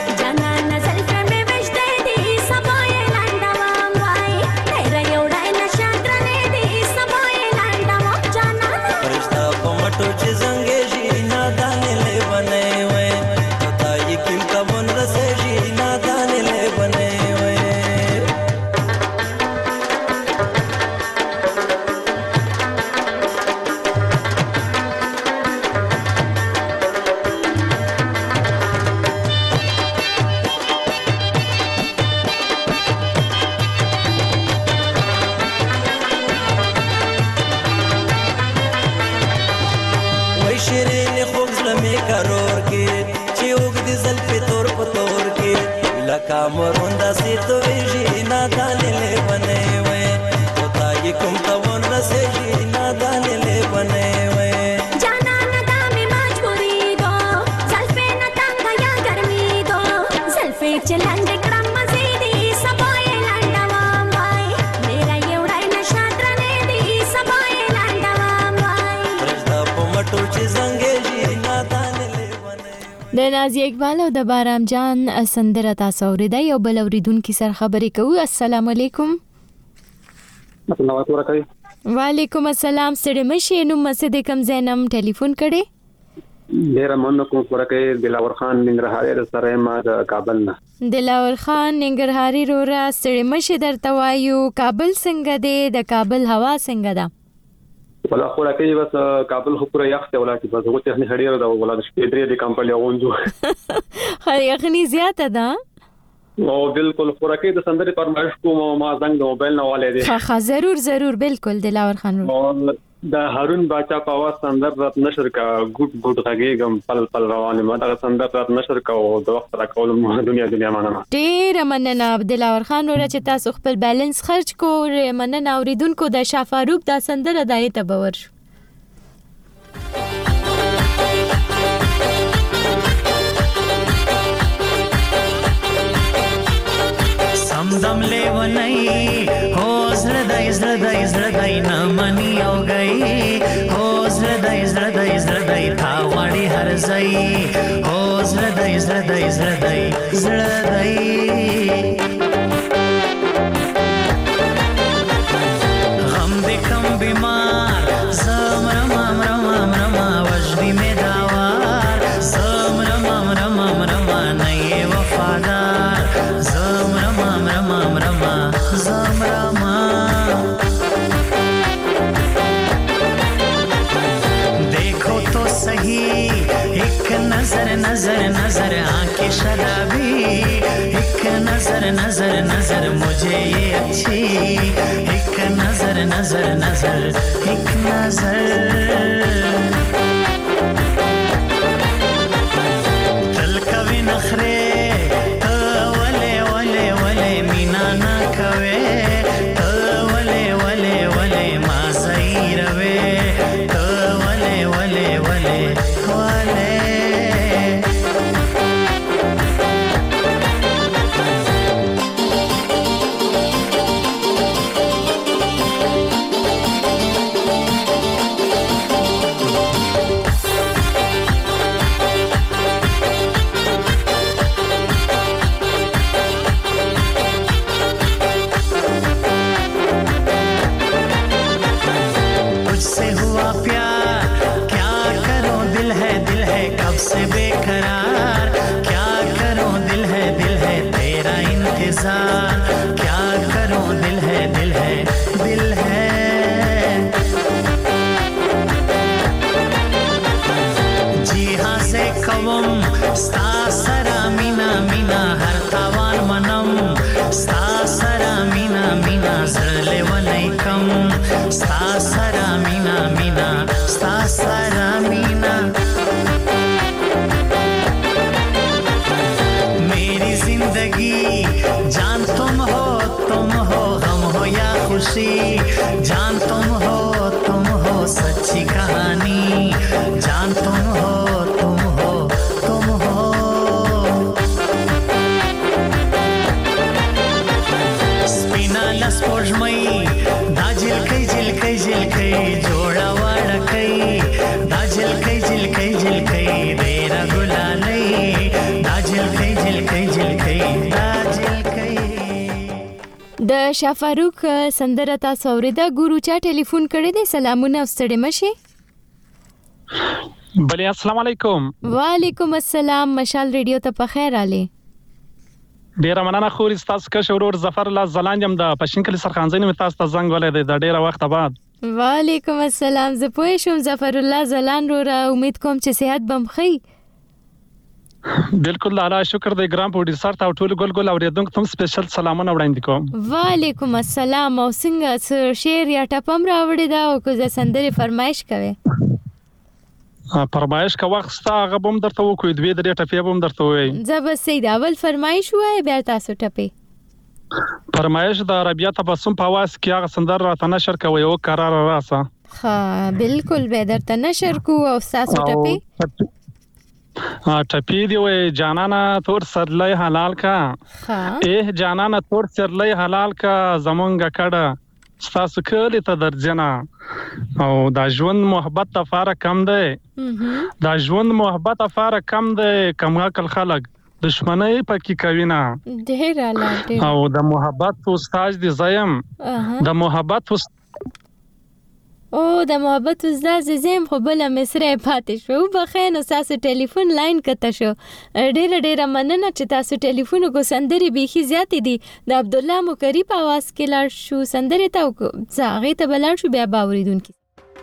Speaker 10: कामरुंदा से तो जी नादान ले बने वे तो ताई कुम तवन रसे जी नादान ले बने वे
Speaker 16: जाना नदा में मजबूरी दो जल्फे न तंग या गर्मी दो जल्फे चलंगे क्रम मजीदी सबाए लंडवाम बाय मेरा ये उड़ाई नशा त्रने दी सबाए लंडवाम बाय
Speaker 10: रजदा पमटो चंगे जी नादान
Speaker 1: د نازي اقبال او د بارام جان سندره تاسو اوریدای او بل اوریدونکو سره خبرې کوو. السلام علیکم.
Speaker 17: السلام علیکم.
Speaker 1: وعلیکم السلام. سړی مشه نو مسجد کم زینم ټلیفون کړي.
Speaker 17: ډیر مننه کوم ورکه دلاور خان ننګرهاري سره ما د کابل نه.
Speaker 1: دلاور خان ننګرهاري رورا سړی مشه درته وایو کابل څنګه دی، د کابل هوا څنګه ده؟
Speaker 17: ولا خو راکې بس کابل خو پورا یخ ته ولاتي بس هغه ته نه هډیر دا ولا د شپې درې د کمپنی غونډو
Speaker 1: خو یخني زیاته ده
Speaker 17: او بالکل خو راکې د سندرې پرمایش کوم ما زنګ د موبایل نه والے دي
Speaker 1: ها ضرور بالکل دلاور خان
Speaker 17: د هارون باچا په आवाज سندر رات نشر کا ګډ غږیږم پل روانه ما دا سندر رات نشر کا او د وخت را کول مو دنیا مننه
Speaker 1: ډیر مننه دلاور خان ور چې تاسو خپل بیلانس خرج کو مننه اوریدونکو د شافاروق دا سندر ادای ته باور شو.
Speaker 10: समदम ले वनई हो زړدای نه منی او گئی हो زړدای تا وړي هر ځای हो زړدای غم دې کم بیمار زمرما وجدی می داوار زمرما نه وفادار زمرما देखो तो सही एक नजर आंखें शराबी एक नजर मुझे ये अच्छी एक नजर एक नजर दिल कभी नखरे वले मीना ना कवे वले मा सही रवे वले तुझसे हुआ प्यार क्या करूं दिल है कब से बेकरार क्या करूं दिल है तेरा इंतजार क्या करूं दिल है जी हाँ से कवम स्ता सरा मीना हर तावान मनम स्ता सरा मीना जरले वनई कम स्ता सरा मीना स्ता सरा मीना मेरी जिंदगी जान तुम हो गम हो या खुशी जान तुम हो والا سپوږمۍ دا جلکۍ جلکۍ جلکۍ جوړه واړه کوي دا جلکۍ جلکۍ جلکۍ ډېره ګلالۍ دا جلکۍ جلکۍ جلکۍ دا جلکۍ.
Speaker 1: د شاه فاروق سندره تاسو اوریدا ګورو چا ټلیفون کړی دی. سلامونه ستړي مشه.
Speaker 18: بله السلام علیکم.
Speaker 1: وعلیکم السلام. مشال ریډیو ته په خیر علي.
Speaker 18: ډیره مننه خوري تاسو که شورور ظفر الله زلانجم د پښین کلی سرخانځین می تاسو ته زنګ ولې د ډیره وخت بعد.
Speaker 1: وعلیکم السلام. زه پوه شوم ظفر الله زلان را امید کوم چې صحت بم خي.
Speaker 18: بالکل الله شکر د ګرام پروډوسر ته ټول ګل اوریدونکو ته سپیشل سلامونه وړاندې کوم.
Speaker 1: وعلیکم السلام. او څنګه شعر یا ټپم راوړی دا او که سندره فرمایش کوي؟
Speaker 18: فرمایش کا وخت ستا هغه بم درته وکوي دوی درې ټپې بم درته وای.
Speaker 1: زب سید اول فرمایش وای بیا تاسو ټپې.
Speaker 18: فرمایش د عربیه تبسم په واس کې هغه سندر راته نشر کوي او قرار راسه.
Speaker 1: ها بالکل به درته نشر کو او تاسو ټپې.
Speaker 18: ټپې دی وای جانانا تور سرلې حلال کا. ها جانانا تور سرلې حلال کا زمونږه کړه ستاسو کلی ته درځنه او دا ژوند محبت ته فارق کم دی. دا ژوند محبت ته فارق کم دی. کم عقل خلک دشمنی پکې کوي نه.
Speaker 1: ډیر اعلی.
Speaker 18: او د محبت استاد دی زیم. د محبت
Speaker 1: او د محبت استاد زیم خو بل مصری پاتې شو. بخښنه تاسو ټلیفون لاین کته شو. ډیر مننه چې تاسو ټلیفون کو سندري بيخي زیات دي. د عبد الله مکری په आवाज کې لاړ شو سندري ته زاغه ته بلل شو بیا باوریدونکو.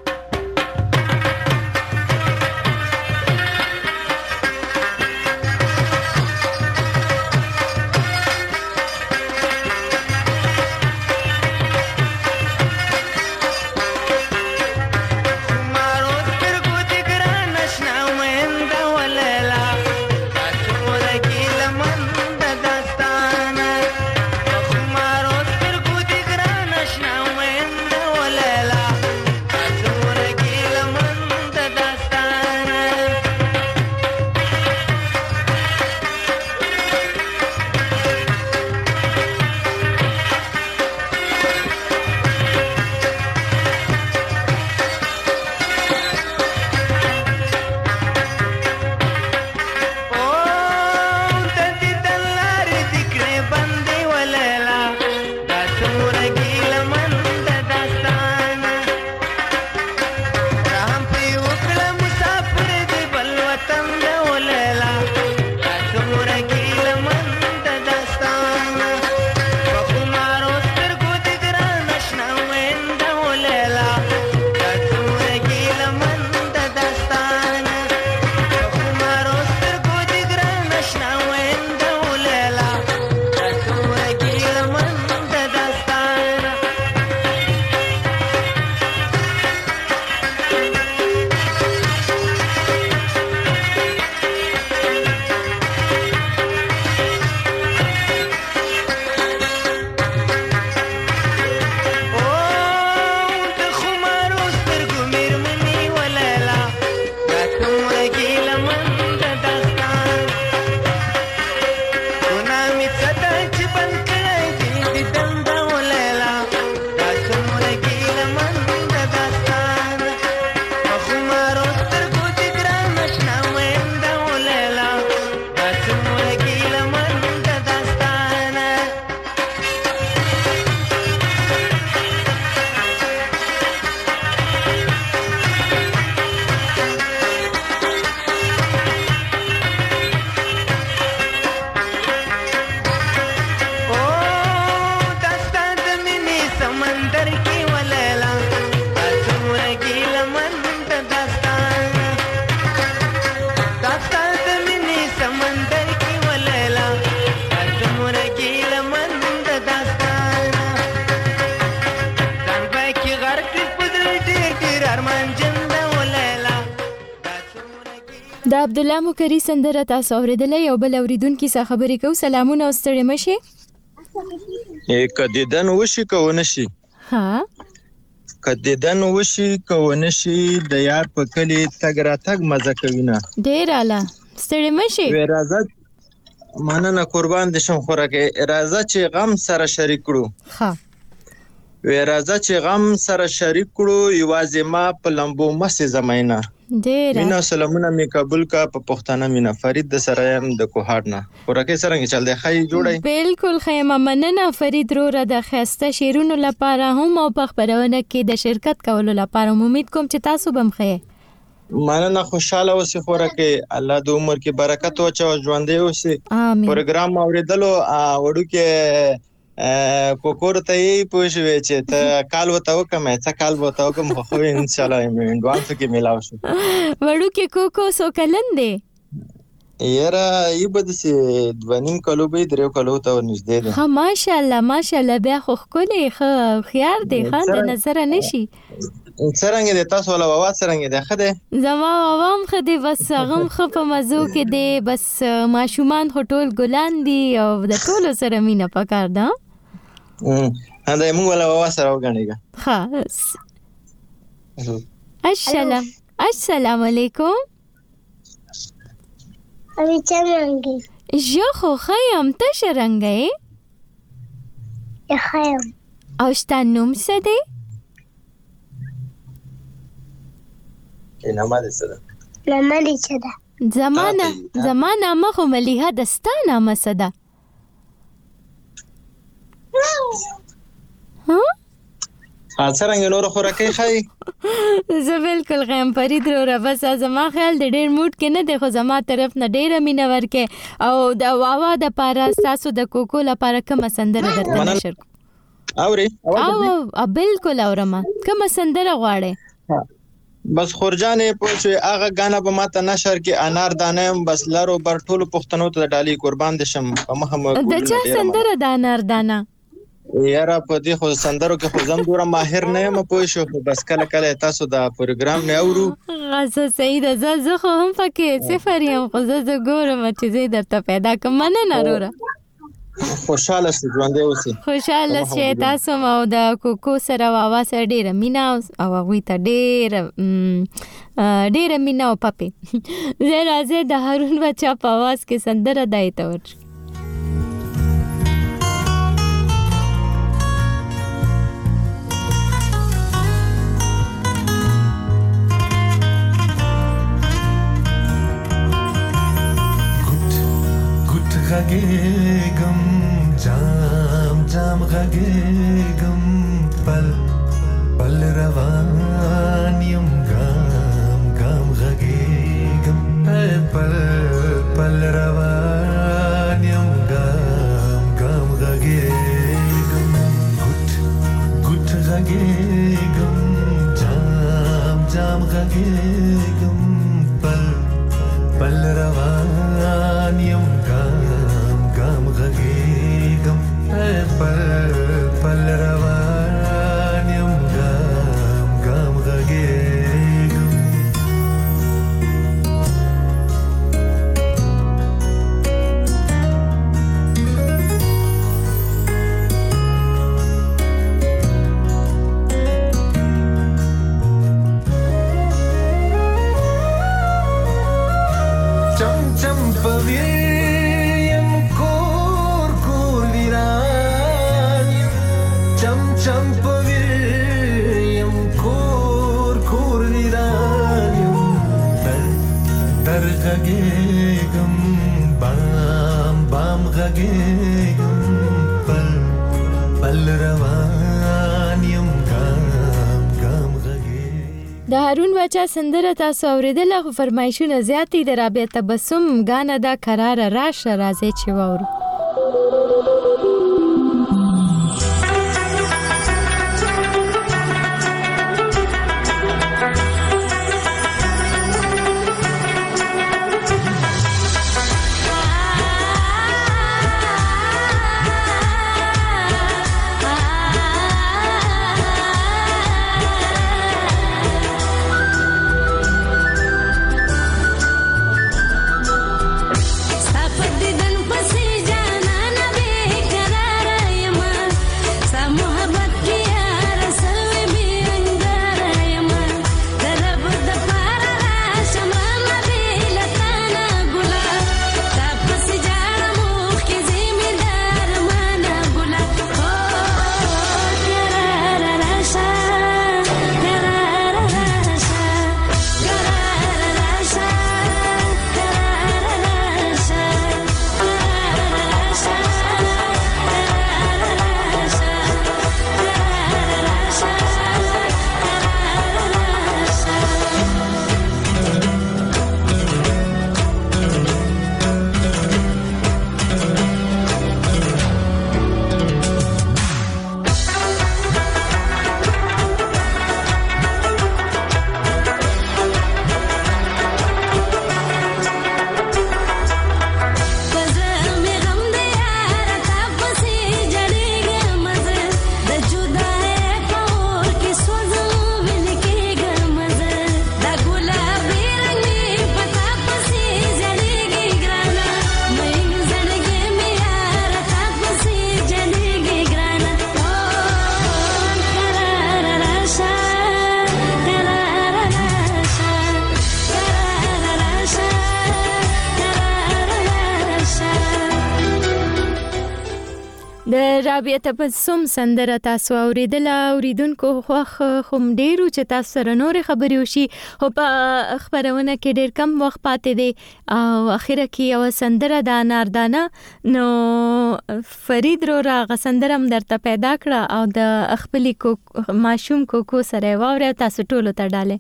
Speaker 1: د عبد الله مکری سندره تاسو اوریدلې یو بل اوریدونکو څخه خبرې کو. سلامونه او ستړي مشه.
Speaker 19: کدیدن وشي کوونه شي.
Speaker 1: ها
Speaker 19: کدیدن وشي کوونه شي د یار په کلی تګ را تګ مزه کوي نه.
Speaker 1: ډیر اعلی. ستړي مشه.
Speaker 19: راځه مننه قربان دي شم خوراکه راځه چې غم سره شریک کړو.
Speaker 1: ها
Speaker 19: ورازه چې غم سره شریک کړو یوازې ما په لمبو مسې زمینه
Speaker 1: ډېر
Speaker 19: مینا سلامونه می قبول کا په پښتانه مینا فرید د سرایم د کوهاټ نه ورکه څنګه چل دی خای جوړای
Speaker 1: بالکل خیمه مننه فرید روره د خسته شیرونو لپاره هم او په خبرونه کې د شرکت کولو لپاره امید کوم چې تاسو بم خې
Speaker 19: مننه خوشاله اوسې خورکه الله د عمر کې برکت او چا ژوندې اوسې
Speaker 1: امين
Speaker 19: پروګرام اوریدلو وړو کې کوکور ته یې پوښوي چې ته کال وته وکم څه کال وته وکم خو ان شاء الله مې دوه کې ملاو شو
Speaker 1: وړو کې کوکو سو کلن دی
Speaker 19: یاره ای بده سي 2.5 کلو به 3 کلو ته نږدې ده
Speaker 1: ها ماشاءالله بیا خو خولې خو خيار دی خان د نظر نشي
Speaker 19: څنګه د تاسو ولا واه څنګه ده خده
Speaker 1: زما وام خدي بس غم خپ مزو کې دی بس ماشومان هټول ګلان دي او د ټولو سره مینا پکار ده
Speaker 19: هدا موږ ولا واه سره وګڼيګا
Speaker 1: خلاص السلام علیکم
Speaker 20: ابي څنګه
Speaker 1: جو خو خیم ته شرنګي
Speaker 20: خیم
Speaker 1: او ستنوم څه دی
Speaker 19: نامه دې څه ده
Speaker 20: نامه دې څه ده
Speaker 1: زمانه مخه مليها دستانه مسده
Speaker 19: څنګه نور خوراکي خای
Speaker 1: زه بالکل غیم فرید رو بس زما خیال د ډیر موډ کې نه دی خو زما طرف نه ډیره مینه ورکه او د واوا د پاره تاسو د کوکو لپاره کوم سندره درته نشر
Speaker 19: اوري
Speaker 1: او بالکل اورم کوم سندره غواړي
Speaker 19: بس خورجانې پوښي هغه غانا په ماته نشر کې انار دانه بس لارو بر ټولو پښتنو ته ډالي قربان دي شم په مخه
Speaker 1: د چا سندره د انار دانه
Speaker 19: یاره په دې خو سندرو کې خو زم دوره ماهر نه یم پوښو بس کله تاسو دا پروګرام نه اورو
Speaker 1: غزه سعید زه خو هم پکې صفر یم خو زه ګورم چې زه درته پیدا کوم نه نروره
Speaker 19: خوشاله شې ژوندې اوسې
Speaker 1: خوشاله شې تاسو مو د کوکو سره واوا سره ډیره مینا او هغه ته ډیره مینا او پپې زه راځه د هارون بچا په आवाज کې سندره دایته ور
Speaker 10: غږېږم جام غږېږم پل روان یم ګام غږېږم پل روان یم ګام غږېږم ګوټ غږېږم جام غږېږم پل روان یم غږېږم پل روان یم ګام غږېږم چم پوي غږېږم بام غږېږم پل روان یم ګام غږېږم
Speaker 1: د هارون بچا سندره تاسو اوریدله خو فرمایشونه زیاتې د رابعه تبسم غانا دا قرار راشه راځي چې وورو
Speaker 16: Stop it, then pussy,
Speaker 1: بیا ته په سوم سندره تاسو اوریدونکو خوښ خو ډیرو چې تاسو سره نور خبرې وشي او په خبرونه کې ډیر کم وخت پاتې دی او اخیره کې یو سندره د ناردانه نو فرید رو راغ سندره هم درته پیدا کړه او د خپلې ماشوم کوکو سره واوره تاسو ټولو ته ډاله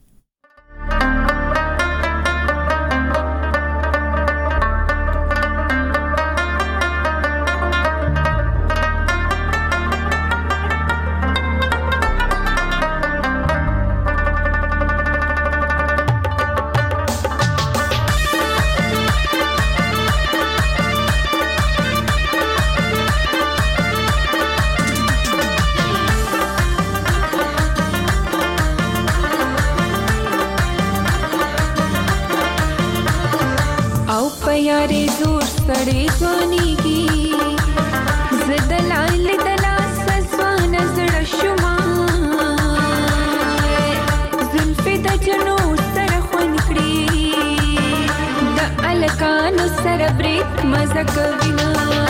Speaker 21: यारे जोर सड़े ध्वनि की जदलाल दला सजवान जड़शुमा जुल्फे द जनो सरखन कड़ी द अलकान सरब्रेत मजक बिना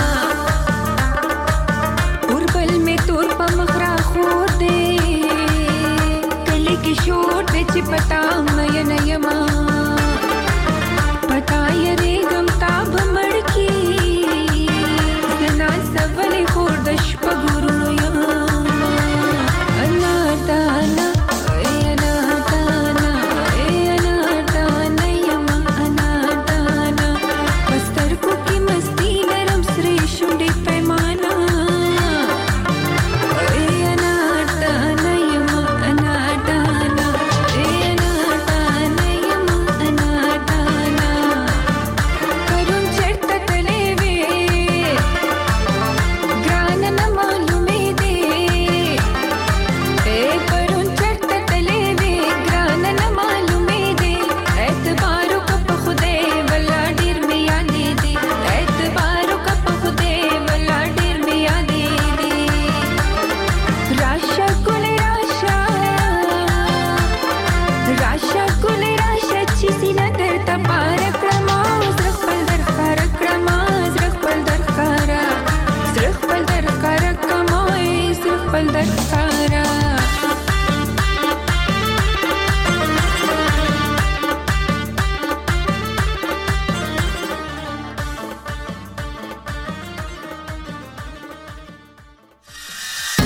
Speaker 21: उर्बल में तोर पा मखरा खोर दे कले की शोर दे चिपटा मयन यमा पताय रे गमताब मड़की सना सबले खोर्दश पगुरुनु या अनादाना यमा अनादाना बस्तर को की मस्ती नरम श्री शुंडे पैमाना अनादाना यमा अनादाना Pal dar khara